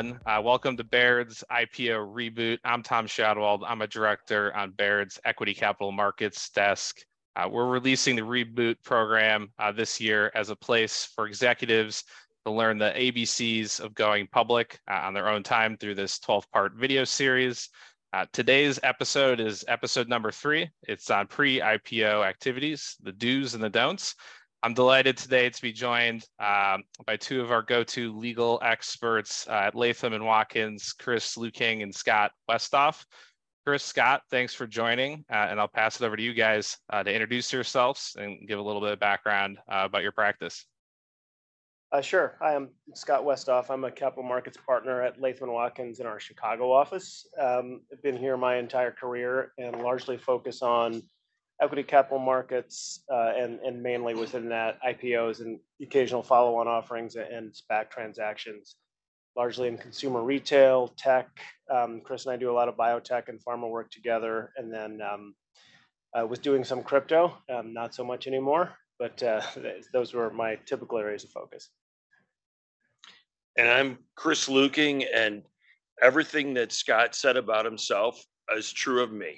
everyone. Welcome to Baird's IPO Reboot. I'm Tom Shadwald. I'm a director on Baird's Equity Capital Markets desk. We're releasing the Reboot program this year as a place for executives to learn the ABCs of going public on their own time through this 12-part video series. Today's episode is episode number 3. It's on pre-IPO activities, the do's and the don'ts. I'm delighted today to be joined by two of our go-to legal experts at Latham & Watkins, Chris Luking and Scott Westhoff. Chris, Scott, thanks for joining, and I'll pass it over to you guys to introduce yourselves and give a little bit of background about your practice. Sure. Hi, I'm Scott Westhoff. I'm a capital markets partner at Latham & Watkins in our Chicago office. I've been here my entire career and largely focus on equity capital markets and mainly within that IPOs and occasional follow-on offerings and SPAC transactions, largely in consumer retail, tech. Chris and I do a lot of biotech and pharma work together, and then I was doing some crypto, not so much anymore, but those were my typical areas of focus. And I'm Chris Luking, and everything that Scott said about himself is true of me.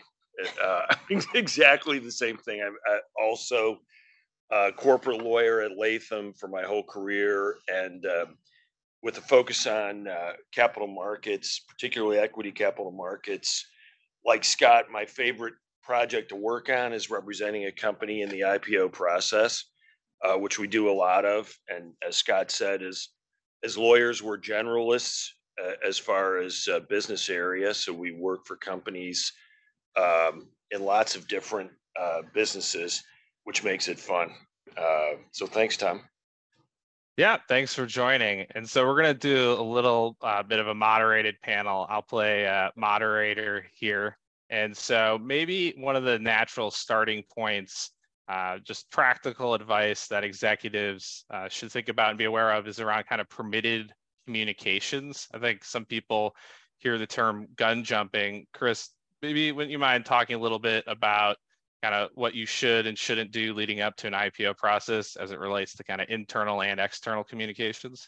Exactly the same thing. I'm also a corporate lawyer at Latham for my whole career, and with a focus on capital markets, particularly equity capital markets. Like Scott, my favorite project to work on is representing a company in the IPO process, which we do a lot of. And as Scott said, as lawyers, we're generalists as far as business area. So we work for companies in lots of different businesses, which makes it fun. So thanks, Tom. Yeah, thanks for joining. And so we're going to do a little bit of a moderated panel. I'll play moderator here. And so maybe one of the natural starting points, just practical advice that executives should think about and be aware of is around kind of permitted communications. I think some people hear the term gun jumping. Chris, maybe would you mind talking a little bit about kind of what you should and shouldn't do leading up to an IPO process as it relates to kind of internal and external communications?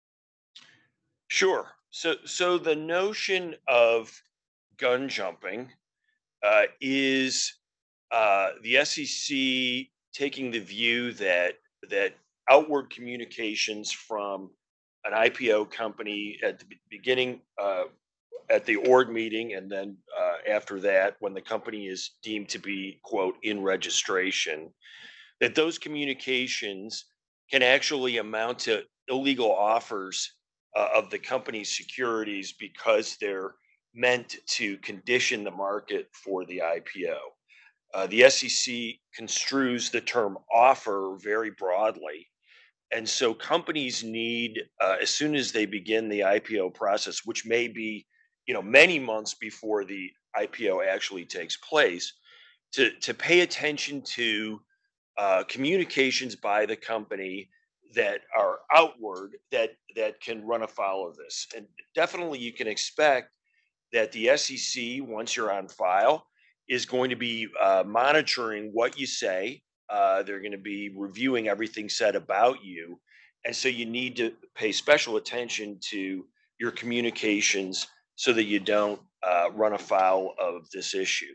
Sure. So the notion of gun jumping is the SEC taking the view that outward communications from an IPO company at the beginning, at the org meeting, and then after that, when the company is deemed to be, quote, in registration, that those communications can actually amount to illegal offers of the company's securities because they're meant to condition the market for the IPO. The SEC construes the term offer very broadly. And so companies need, as soon as they begin the IPO process, which may be many months before the IPO actually takes place, to pay attention to communications by the company that are outward that can run afoul of this. And definitely you can expect that the SEC, once you're on file, is going to be monitoring what you say. They're going to be reviewing everything said about you. And so you need to pay special attention to your communications so that you don't run afoul of this issue.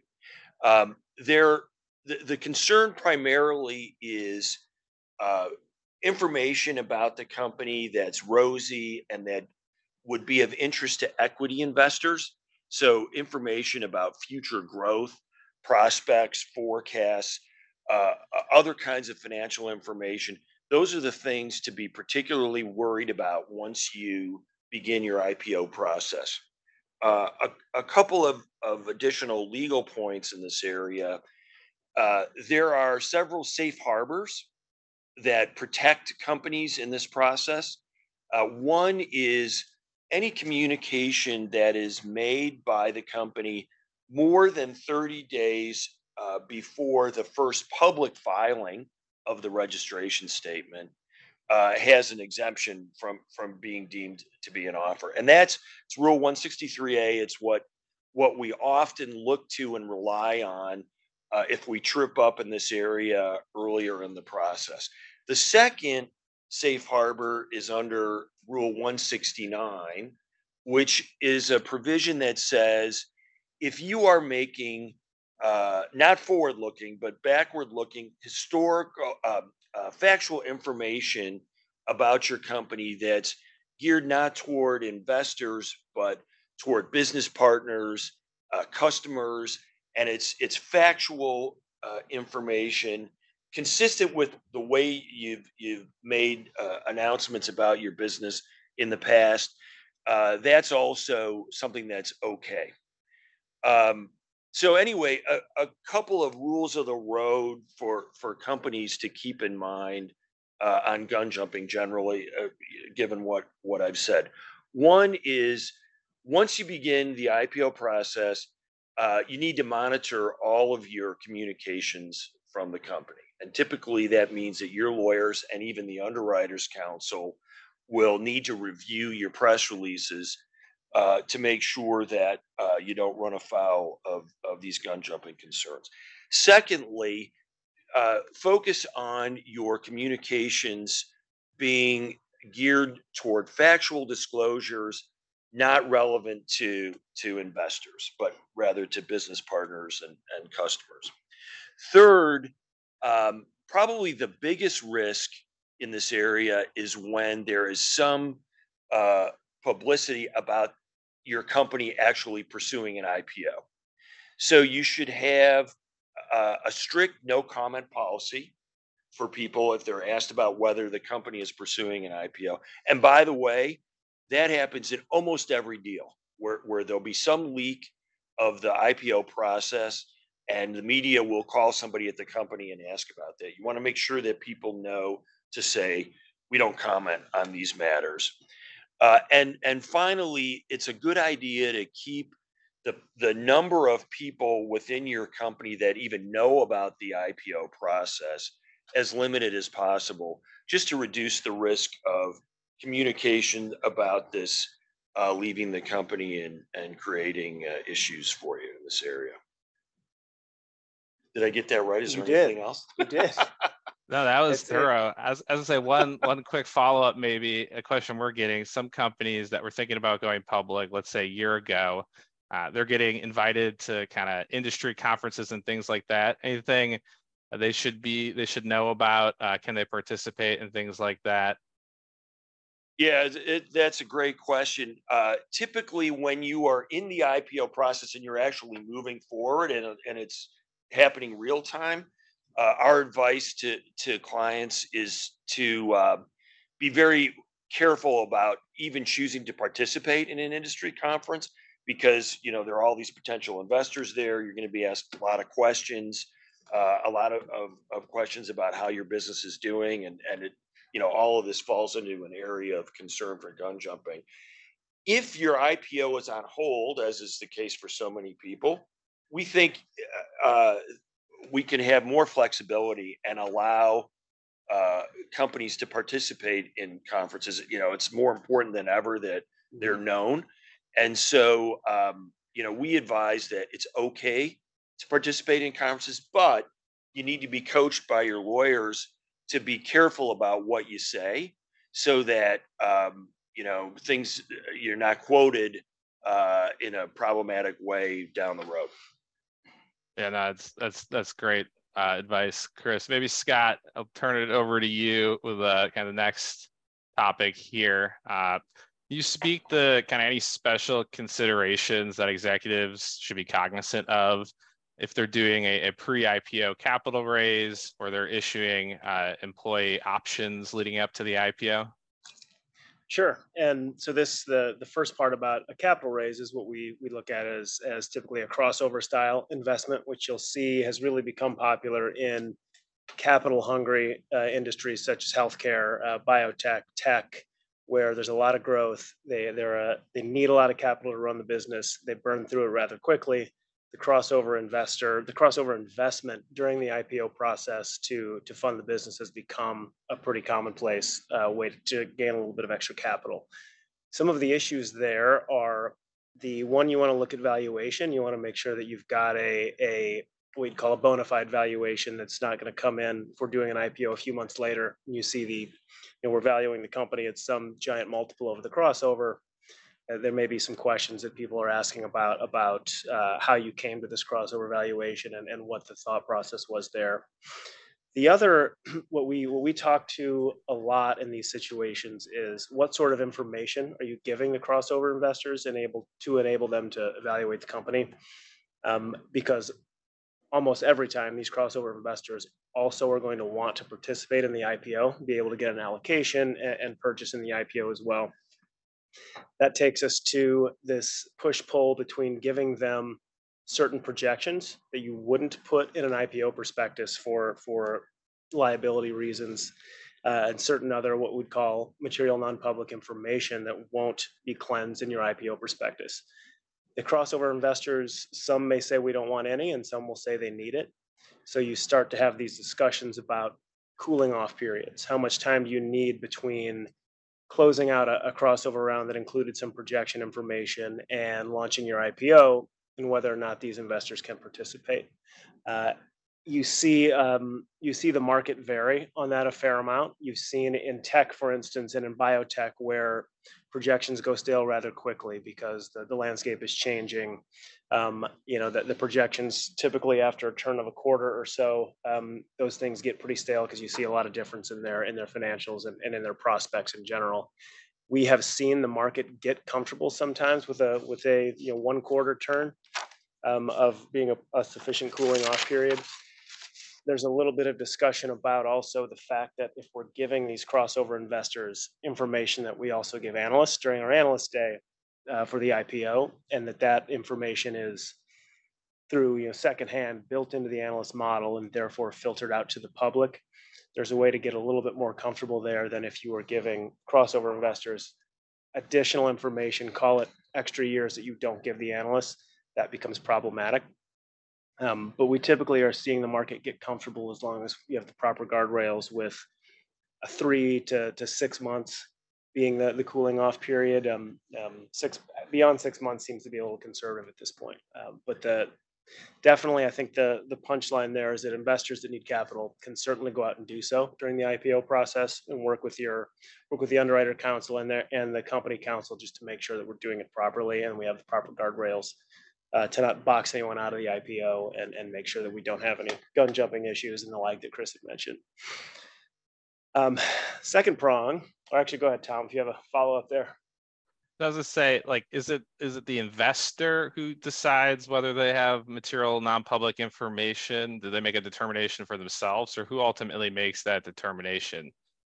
The concern primarily is information about the company that's rosy and that would be of interest to equity investors. So information about future growth, prospects, forecasts, other kinds of financial information. Those are the things to be particularly worried about once you begin your IPO process. A couple of additional legal points in this area. There are several safe harbors that protect companies in this process. One is any communication that is made by the company more than 30 days before the first public filing of the registration statement has an exemption from being deemed to be an offer. And it's Rule 163A. It's what we often look to and rely on if we trip up in this area earlier in the process. The second safe harbor is under Rule 169, which is a provision that says if you are making not forward looking, but backward looking historical, factual information about your company that's geared not toward investors, but toward business partners, customers, and it's factual information consistent with the way you've made announcements about your business in the past. That's also something that's okay. Um, so anyway, a couple of rules of the road for companies to keep in mind on gun jumping generally, given what I've said. One is once you begin the IPO process, you need to monitor all of your communications from the company, and typically that means that your lawyers and even the underwriters council will need to review your press releases to make sure that you don't run afoul of these gun jumping concerns. Secondly, focus on your communications being geared toward factual disclosures, not relevant to investors, but rather to business partners and customers. Third, probably the biggest risk in this area is when there is some uh, publicity about your company actually pursuing an IPO. So you should have a strict no comment policy for people if they're asked about whether the company is pursuing an IPO. And by the way, that happens in almost every deal where there'll be some leak of the IPO process and the media will call somebody at the company and ask about that. You want to make sure that people know to say, we don't comment on these matters. And finally, it's a good idea to keep the number of people within your company that even know about the IPO process as limited as possible, just to reduce the risk of communication about this leaving the company and creating issues for you in this area. Did I get that right? Is You there did. anything else? You did. No, that was That's it. thorough. As I say, one quick follow up, maybe a question we're getting. Some companies that were thinking about going public, let's say a year ago, they're getting invited to kind of industry conferences and things like that. Anything they should know about? Can they participate and things like that? Yeah, that's a great question. Typically, when you are in the IPO process and you're actually moving forward and it's happening real time, our advice to clients is to be very careful about even choosing to participate in an industry conference because there are all these potential investors there. You're going to be asked a lot of questions, a lot of questions about how your business is doing, and all of this falls into an area of concern for gun jumping. If your IPO is on hold, as is the case for so many people, we think uh, we can have more flexibility and allow companies to participate in conferences. It's more important than ever that they're known, and so we advise that it's okay to participate in conferences, but you need to be coached by your lawyers to be careful about what you say, so that things you're not quoted in a problematic way down the road. Yeah, no, that's great advice, Chris. Maybe Scott, I'll turn it over to you with kind of the next topic here. You speak to kind of any special considerations that executives should be cognizant of if they're doing a pre-IPO capital raise or they're issuing employee options leading up to the IPO? Sure. And so the first part about a capital raise is what we look at as typically a crossover style investment, which you'll see has really become popular in capital hungry industries such as healthcare, biotech, tech, where there's a lot of growth. They need a lot of capital to run the business. They burn through it rather quickly. The crossover investment during the IPO process to fund the business has become a pretty commonplace way to gain a little bit of extra capital. Some of the issues there are the one, you want to look at valuation. You want to make sure that you've got a what we'd call a bona fide valuation that's not going to come in if we're doing an IPO a few months later. And you see we're valuing the company at some giant multiple of the crossover. there may be some questions that people are asking about how you came to this crossover valuation and what the thought process was there. The other, what we talk to a lot in these situations is what sort of information are you giving the crossover investors enable them to evaluate the company, because almost every time these crossover investors also are going to want to participate in the IPO, be able to get an allocation and purchase in the IPO as well. That takes us to this push pull between giving them certain projections that you wouldn't put in an IPO prospectus for liability reasons, and certain other what we'd call material non-public information that won't be cleansed in your IPO prospectus. The crossover investors, some may say we don't want any, and some will say they need it. So you start to have these discussions about cooling off periods. How much time do you need between closing out a crossover round that included some projection information and launching your IPO, and whether or not these investors can participate? Uh, you see the market vary on that a fair amount. You've seen in tech, for instance, and in biotech, where projections go stale rather quickly because the landscape is changing. The projections typically after a turn of a quarter or so, those things get pretty stale because you see a lot of difference in their financials and in their prospects in general. We have seen the market get comfortable sometimes with a 1 quarter turn, of being a sufficient cooling off period. There's a little bit of discussion about also the fact that if we're giving these crossover investors information that we also give analysts during our analyst day, for the IPO, and that information is through secondhand built into the analyst model and therefore filtered out to the public. There's a way to get a little bit more comfortable there than if you were giving crossover investors additional information, call it extra years that you don't give the analysts. That becomes problematic. But we typically are seeing the market get comfortable as long as you have the proper guardrails, with a 3 to 6 months being the cooling off period. Beyond 6 months seems to be a little conservative at this point. But definitely, I think the punchline there is that investors that need capital can certainly go out and do so during the IPO process and work with the underwriter council and the company council just to make sure that we're doing it properly and we have the proper guardrails, to not box anyone out of the IPO and make sure that we don't have any gun jumping issues and the like that Chris had mentioned. Second prong, or actually go ahead, Tom, if you have a follow up there. Does it say, like, is it the investor who decides whether they have material non-public information? Do they make a determination for themselves, or who ultimately makes that determination?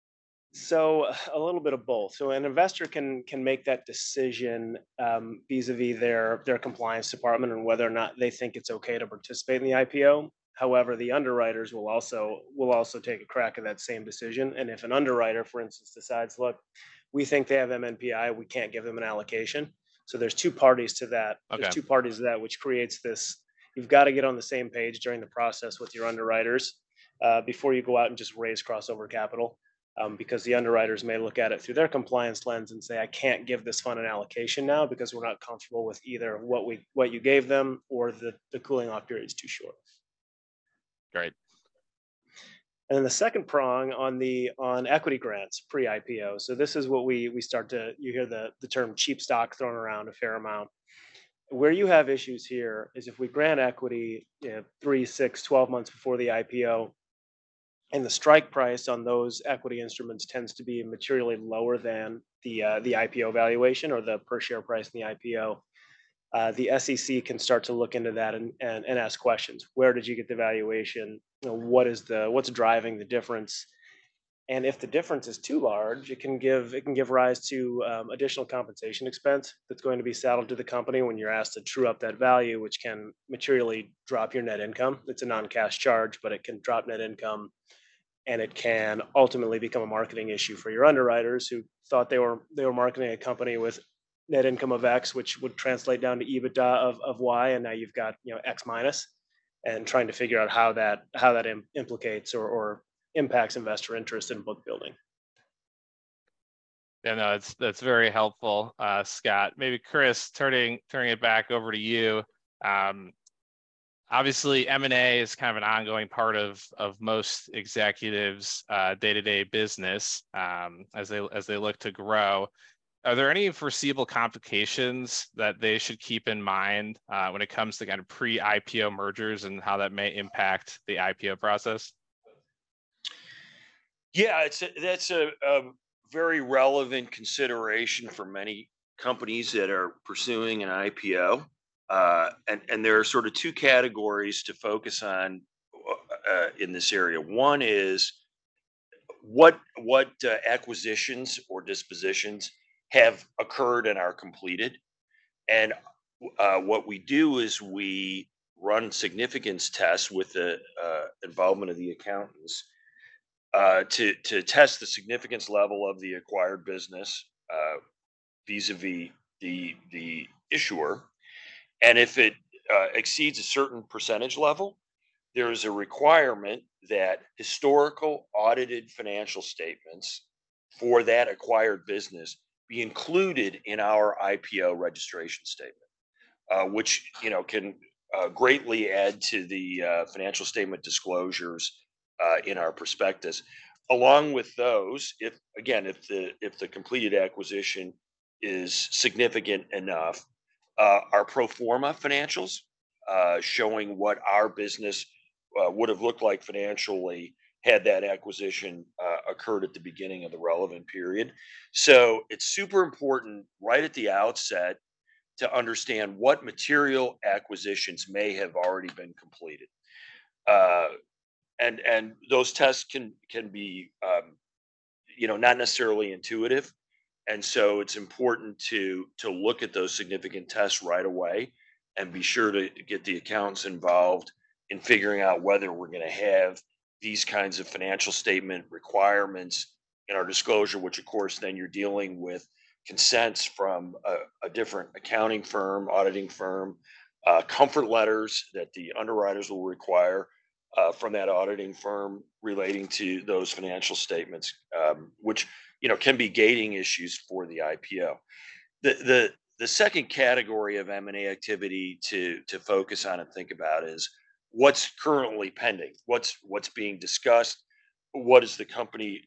So a little bit of both. So an investor can make that decision, vis-a-vis their compliance department and whether or not they think it's okay to participate in the IPO. However, the underwriters will also take a crack at that same decision. And if an underwriter, for instance, decides, look, we think they have MNPI, we can't give them an allocation. So there's two parties to that. Okay. There's two parties to that, which creates this. You've got to get on the same page during the process with your underwriters, before you go out and just raise crossover capital. Because the underwriters may look at it through their compliance lens and say, I can't give this fund an allocation now because we're not comfortable with either what you gave them or the cooling off period is too short. Great. And then the second prong on equity grants pre-IPO. So this is what you hear the term cheap stock thrown around a fair amount. Where you have issues here is if we grant equity 3, 6, 12 months before the IPO, and the strike price on those equity instruments tends to be materially lower than the IPO valuation or the per share price in the IPO. The SEC can start to look into that and ask questions. Where did you get the valuation? What's driving the difference? And if the difference is too large, it can give rise to additional compensation expense that's going to be saddled to the company when you're asked to true up that value, which can materially drop your net income. It's a non-cash charge, but it can drop net income. And it can ultimately become a marketing issue for your underwriters who thought they were marketing a company with net income of X, which would translate down to EBITDA of Y, and now you've got X minus, and trying to figure out how that implicates or impacts investor interest in book building. Yeah, no, that's very helpful, Scott. Maybe Chris, turning it back over to you. Obviously, M&A is kind of an ongoing part of most executives' day-to-day business, as they look to grow. Are there any foreseeable complications that they should keep in mind when it comes to kind of pre-IPO mergers and how that may impact the IPO process? Yeah, that's a very relevant consideration for many companies that are pursuing an IPO. And there are sort of two categories to focus on in this area. One is what acquisitions or dispositions have occurred and are completed, and what we do is we run significance tests with the involvement of the accountants to test the significance level of the acquired business vis-a-vis the issuer, and if it exceeds a certain percentage level, there is a requirement that historical audited financial statements for that acquired business be included in our IPO registration statement, which can greatly add to the financial statement disclosures in our prospectus. Along with those, if the completed acquisition is significant enough, our pro forma financials showing what our business would have looked like financially had that acquisition occurred at the beginning of the relevant period. So it's super important right at the outset to understand what material acquisitions may have already been completed. Uh, and those tests can be not necessarily intuitive, and so it's important to look at those significant tests right away and be sure to get the accountants involved in figuring out whether we're going to have these kinds of financial statement requirements in our disclosure, which of course then you're dealing with consents from a different accounting firm, auditing firm, comfort letters that the underwriters will require from that auditing firm relating to those financial statements, which can be gating issues for the IPO. The second category of M&A activity to focus on and think about is what's currently pending, what's being discussed, what is the company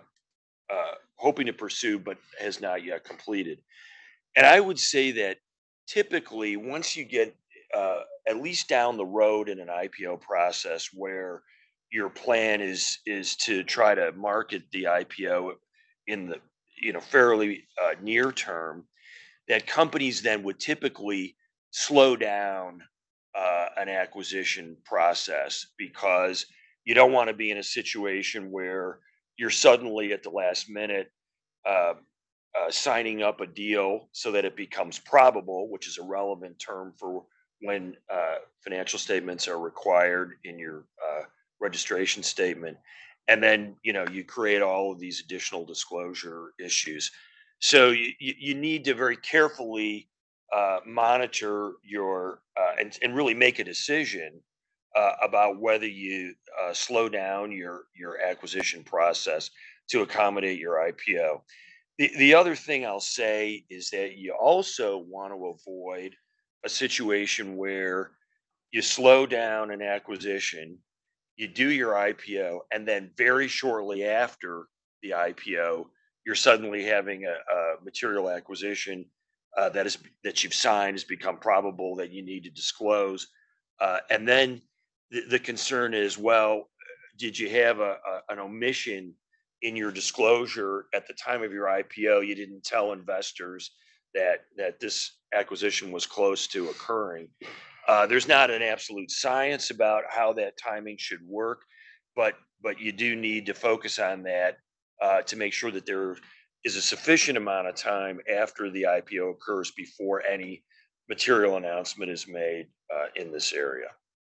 hoping to pursue but has not yet completed. And I would say that typically, once you get at least down the road in an IPO process where your plan is to try to market the IPO in the fairly near term, that companies then would typically slow down an acquisition process because you don't want to be in a situation where you're suddenly at the last minute uh, signing up a deal so that it becomes probable, which is a relevant term for when financial statements are required in your registration statement. And then, you create all of these additional disclosure issues. So you need to very carefully monitor and really make a decision about whether you slow down your acquisition process to accommodate your IPO. The other thing I'll say is that you also want to avoid a situation where you slow down an acquisition, you do your IPO, and then very shortly after the IPO, you're suddenly having a material acquisition that you've signed has become probable that you need to disclose, and then the concern is, well, did you have an omission in your disclosure at the time of your IPO? You didn't tell investors that this acquisition was close to occurring. There's not an absolute science about how that timing should work, but you do need to focus on that to make sure that there is a sufficient amount of time after the IPO occurs before any material announcement is made in this area.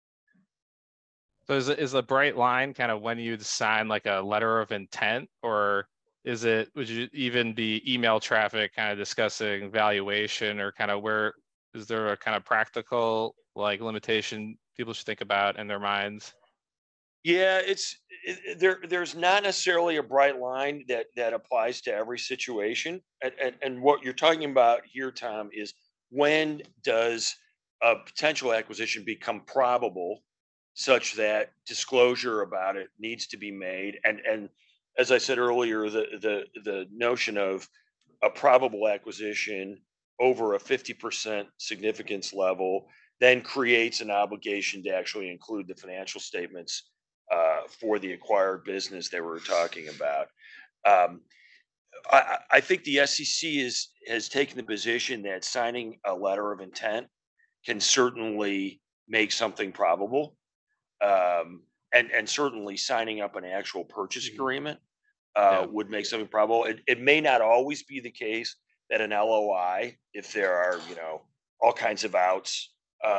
So is a bright line kind of when you'd sign like a letter of intent, or would you even be email traffic kind of discussing valuation, or kind of where is there a kind of practical like limitation people should think about in their minds? Yeah, there's not necessarily a bright line that applies to every situation. And what you're talking about here, Tom, is when does a potential acquisition become probable such that disclosure about it needs to be made? And as I said earlier, the notion of a probable acquisition over a 50% significance level then creates an obligation to actually include the financial statements for the acquired business that we're talking about. Um, I think the SEC has taken the position that signing a letter of intent can certainly make something probable, and certainly signing up an actual purchase agreement Yeah. would make something probable. It may not always be the case that an LOI, if there are all kinds of outs,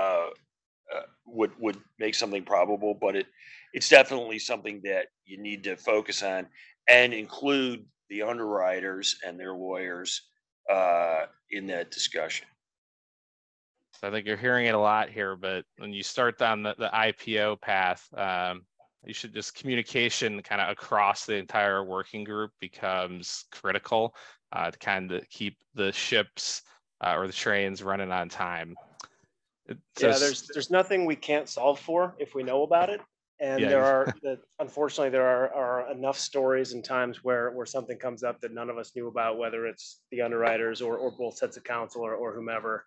would make something probable, but it's definitely something that you need to focus on and include the underwriters and their lawyers in that discussion. So I think you're hearing it a lot here, but when you start down the IPO path, you should just communication kind of across the entire working group becomes critical to kind of keep the ships or the trains running on time. So Yeah, there's nothing we can't solve for if we know about it. And yeah, unfortunately, there are enough stories and times where something comes up that none of us knew about, whether it's the underwriters or both sets of counsel or whomever,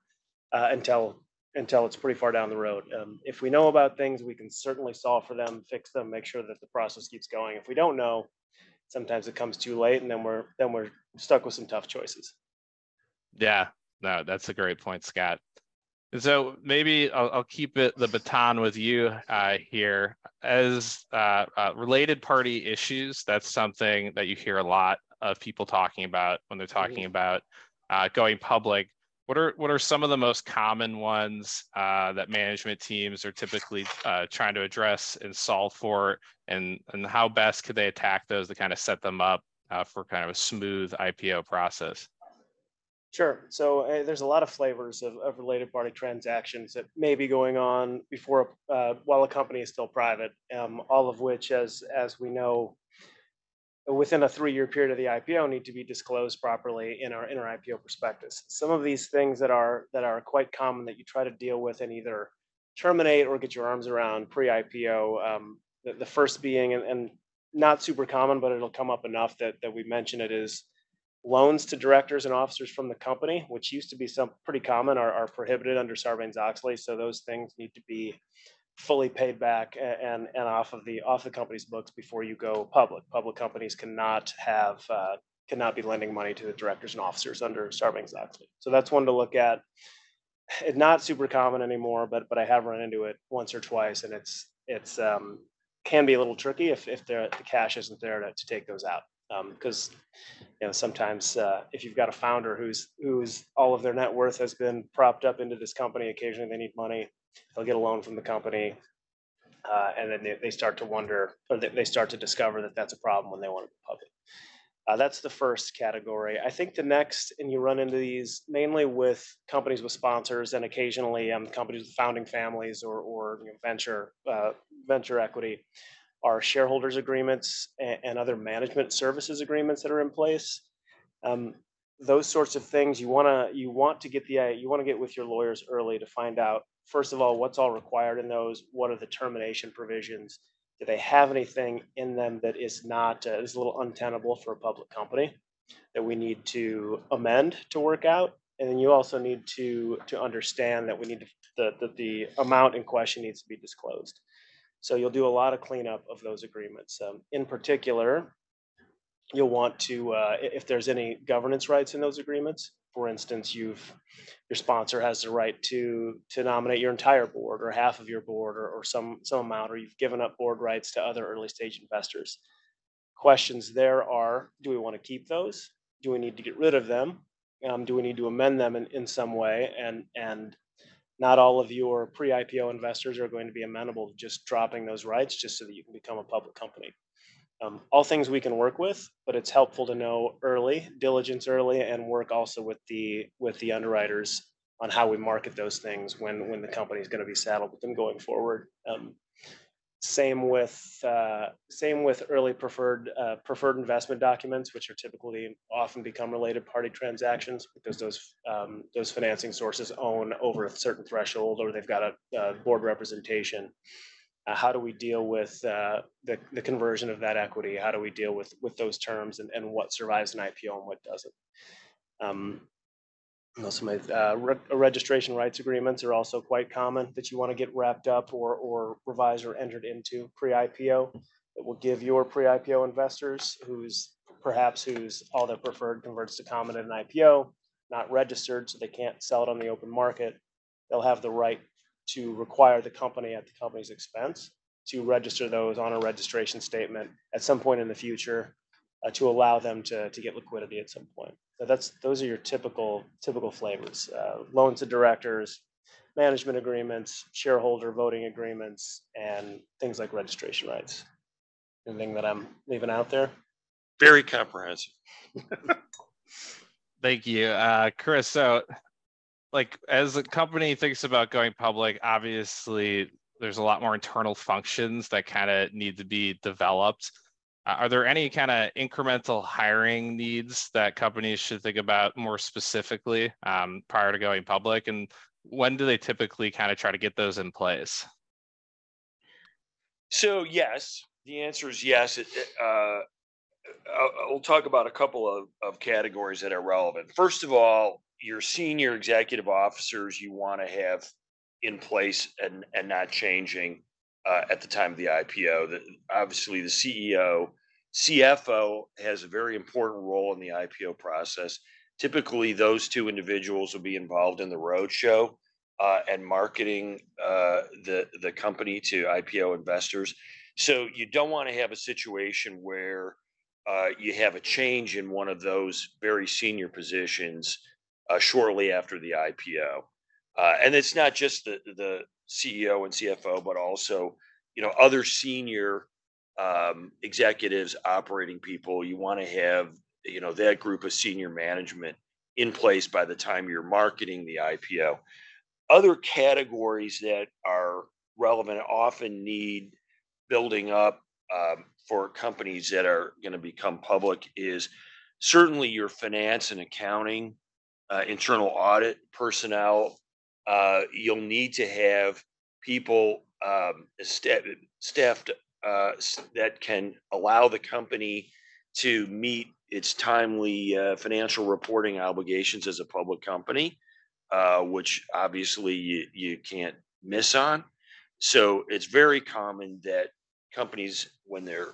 until it's pretty far down the road. If we know about things, we can certainly solve for them, fix them, make sure that the process keeps going. If we don't know, sometimes it comes too late, and then we're stuck with some tough choices. yeah, no, that's a great point, Scott. And so maybe I'll keep the baton with you here. As related party issues, that's something that you hear a lot of people talking about when they're talking about going public. What are some of the most common ones that management teams are typically trying to address and solve for, and how best could they attack those to kind of set them up for kind of a smooth IPO process? Sure. So there's a lot of flavors of related party transactions that may be going on before while a company is still private. All of which, as we know, within a 3-year period of the IPO, need to be disclosed properly in our IPO prospectus. Some of these things that are quite common that you try to deal with and either terminate or get your arms around pre-IPO. The first being, and not super common, but it'll come up enough that we mention it, is loans to directors and officers from the company, which used to be some pretty common, are prohibited under Sarbanes-Oxley. So those things need to be fully paid back and off the company's books before you go public. Public companies cannot be lending money to the directors and officers under Sarbanes-Oxley. So that's one to look at. It's not super common anymore, but I have run into it once or twice, and it's can be a little tricky if the cash isn't there to take those out. Because sometimes if you've got a founder who's all of their net worth has been propped up into this company, occasionally they need money, they'll get a loan from the company, and then they start to wonder, or they start to discover that that's a problem when they want to go public. That's the first category. I think the next, and you run into these mainly with companies with sponsors and occasionally companies with founding families or venture equity, are shareholders agreements and other management services agreements that are in place. Those sorts of things you want to get with your lawyers early to find out, first of all, what's all required in those. What are the termination provisions? Do they have anything in them that is not is a little untenable for a public company that we need to amend to work out? And then you also need to understand that that the amount in question needs to be disclosed. So you'll do a lot of cleanup of those agreements. In particular, you'll want to, if there's any governance rights in those agreements, for instance, your sponsor has the right to nominate your entire board or half of your board or some amount, or you've given up board rights to other early stage investors. Questions there are: do we want to keep those? Do we need to get rid of them? Do we need to amend them in some way? And not all of your pre-IPO investors are going to be amenable to just dropping those rights just so that you can become a public company. All things we can work with, but it's helpful to know early, diligence early, and work also with the underwriters on how we market those things when the company is going to be saddled with them going forward. Same with early preferred investment documents, which are typically often become related party transactions because those financing sources own over a certain threshold, or they've got a board representation. How do we deal with the conversion of that equity? How do we deal with those terms and what survives an IPO and what doesn't? Um, registration rights agreements are also quite common that you want to get wrapped up or revised or entered into pre-IPO. It will give your pre-IPO investors whose all their preferred converts to common at an IPO, not registered, so they can't sell it on the open market. They'll have the right to require the company at the company's expense to register those on a registration statement at some point in the future to allow them to get liquidity at some point. So those are your typical flavors: loans to directors, management agreements, shareholder voting agreements, and things like registration rights. Anything that I'm leaving out there? Very comprehensive. Thank you, Chris. So, like, as a company thinks about going public, obviously there's a lot more internal functions that kind of need to be developed. Are there any kind of incremental hiring needs that companies should think about more specifically prior to going public? And when do they typically kind of try to get those in place? So yes, the answer is yes. I'll talk about a couple of categories that are relevant. First of all, your senior executive officers you want to have in place and not changing at the time of the IPO. Obviously, the CEO, CFO has a very important role in the IPO process. Typically, those two individuals will be involved in the roadshow and marketing the company to IPO investors. So you don't want to have a situation where you have a change in one of those very senior positions shortly after the IPO. And it's not just the CEO and CFO, but also other senior executives, operating people. You want to have that group of senior management in place by the time you're marketing the IPO. Other categories that are relevant often need building up for companies that are going to become public is certainly your finance and accounting, internal audit personnel. You'll need to have people staffed that can allow the company to meet its timely financial reporting obligations as a public company, which obviously you can't miss on. So it's very common that companies, when they're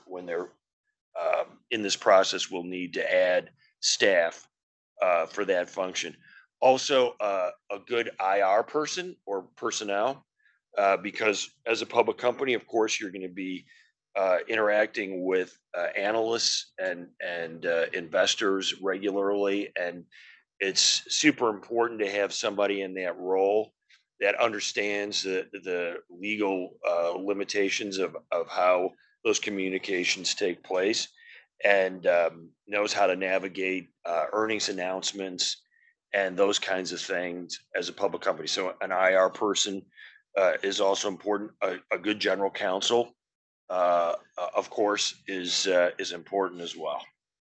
in this process, will need to add staff for that function. Also, a good IR person or personnel, because as a public company, of course, you're going to be interacting with analysts and investors regularly, and it's super important to have somebody in that role that understands the legal limitations of how those communications take place and knows how to navigate earnings announcements and those kinds of things as a public company. So an IR person is also important. A good general counsel, of course, is important as well.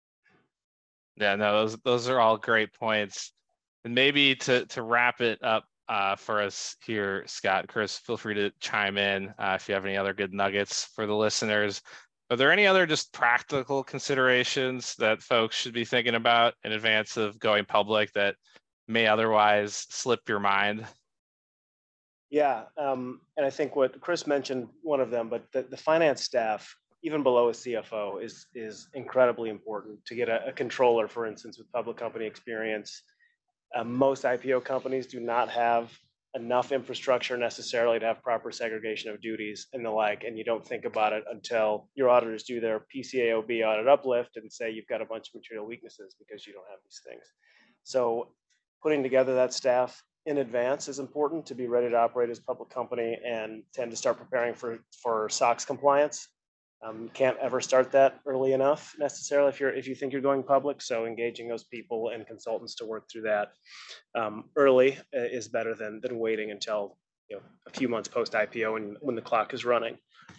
Yeah, no, those are all great points. And maybe to wrap it up for us here, Scott, Chris, feel free to chime in if you have any other good nuggets for the listeners. Are there any other just practical considerations that folks should be thinking about in advance of going public that may otherwise slip your mind? Yeah, and I think what Chris mentioned, one of them, but the finance staff, even below a CFO, is incredibly important to get a controller, for instance, with public company experience. Most IPO companies do not have enough infrastructure necessarily to have proper segregation of duties and the like, and you don't think about it until your auditors do their PCAOB audit uplift and say you've got a bunch of material weaknesses because you don't have these things. So putting together that staff in advance is important to be ready to operate as a public company and tend to start preparing for SOX compliance. You can't ever start that early enough necessarily if you think you're going public. So engaging those people and consultants to work through that early is better than waiting until a few months post IPO and when the clock is running.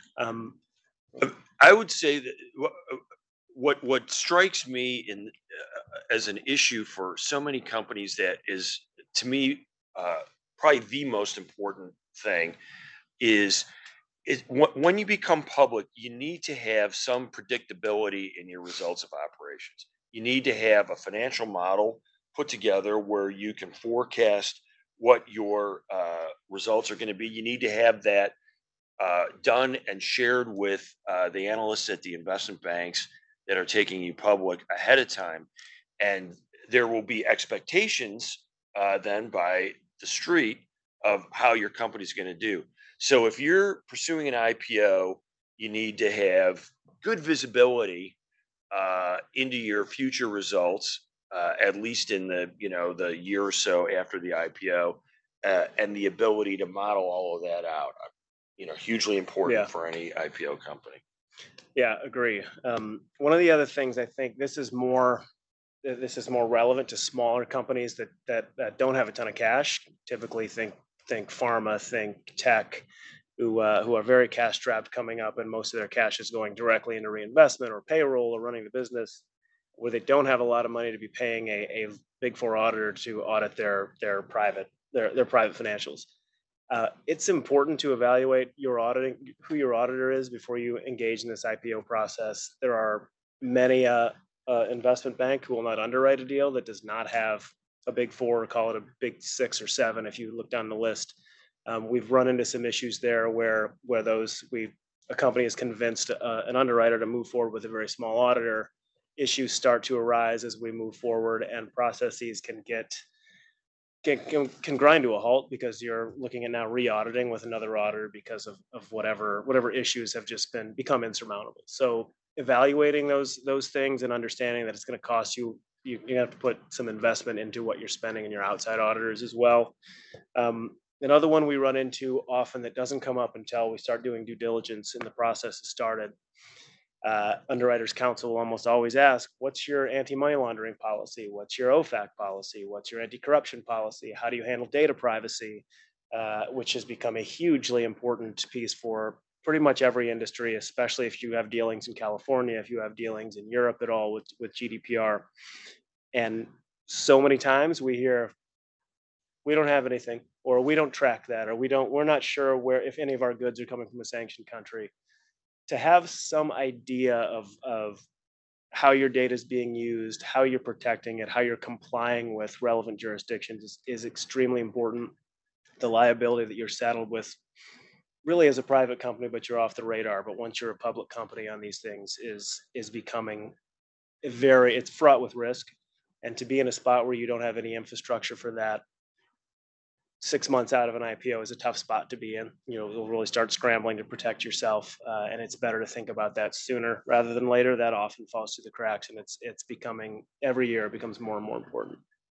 I would say that what strikes me in as an issue for so many companies that is, to me, probably the most important thing is when you become public, you need to have some predictability in your results of operations. You need to have a financial model put together where you can forecast what your results are going to be. You need to have that done and shared with the analysts at the investment banks that are taking you public ahead of time. And there will be expectations then by the street of how your company's going to do. So if you're pursuing an IPO, you need to have good visibility into your future results, at least in the year or so after the IPO, and the ability to model all of that out. Hugely important for any IPO company. Yeah, agree. One of the other things I think this is more relevant to smaller companies that don't have a ton of cash. Typically, think pharma, think tech, who are very cash strapped coming up, and most of their cash is going directly into reinvestment or payroll or running the business, where they don't have a lot of money to be paying a Big Four auditor to audit their private financials. It's important to evaluate who your auditor is before you engage in this IPO process. There are many investment bank who will not underwrite a deal that does not have a Big Four, or call it a Big Six or Seven if you look down the list. We've run into some issues there where a company has convinced an underwriter to move forward with a very small auditor. Issues start to arise as we move forward, and processes can grind to a halt because you're looking at now re-auditing with another auditor because of whatever issues have just become insurmountable. So evaluating those things and understanding that it's going to cost you have to put some investment into what you're spending in your outside auditors as well. Another one we run into often that doesn't come up until we start doing due diligence and the process has started. Underwriters counsel will almost always ask, what's your anti-money laundering policy? What's your OFAC policy? What's your anti-corruption policy? How do you handle data privacy? Which has become a hugely important piece for pretty much every industry, especially if you have dealings in California, if you have dealings in Europe at all with GDPR. And so many times we hear, we don't have anything, or we don't track that, or we're not sure if any of our goods are coming from a sanctioned country. To have some idea of how your data is being used, how you're protecting it, how you're complying with relevant jurisdictions is extremely important. The liability that you're saddled with really as a private company, but you're off the radar. But once you're a public company on these things is becoming it's fraught with risk. And to be in a spot where you don't have any infrastructure for that, 6 months out of an IPO is a tough spot to be in. You'll really start scrambling to protect yourself, and it's better to think about that sooner rather than later. That often falls through the cracks, and it's becoming every year it becomes more and more important.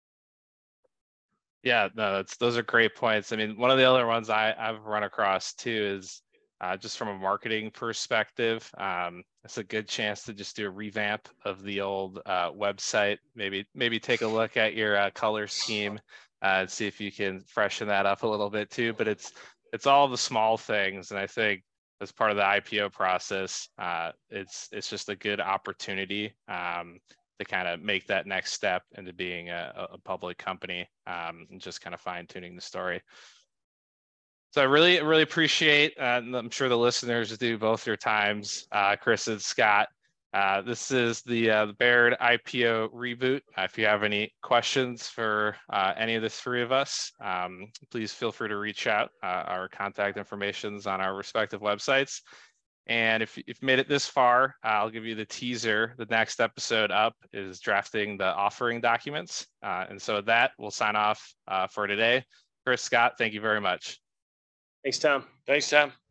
Yeah, no, those are great points. I mean, one of the other ones I've run across too is just from a marketing perspective. It's a good chance to just do a revamp of the old website. Maybe take a look at your color scheme. And see if you can freshen that up a little bit too. But it's all the small things, and I think as part of the IPO process, it's just a good opportunity to kind of make that next step into being a public company, and just kind of fine tuning the story. So I really appreciate, and I'm sure the listeners do, both your times, Chris and Scott. This is the Baird IPO reboot. If you have any questions for any of the three of us, please feel free to reach out. Our contact information is on our respective websites. And if you've made it this far, I'll give you the teaser. The next episode up is drafting the offering documents. And so with that, we'll sign off for today. Chris, Scott, thank you very much. Thanks, Tom. Thanks, Tom.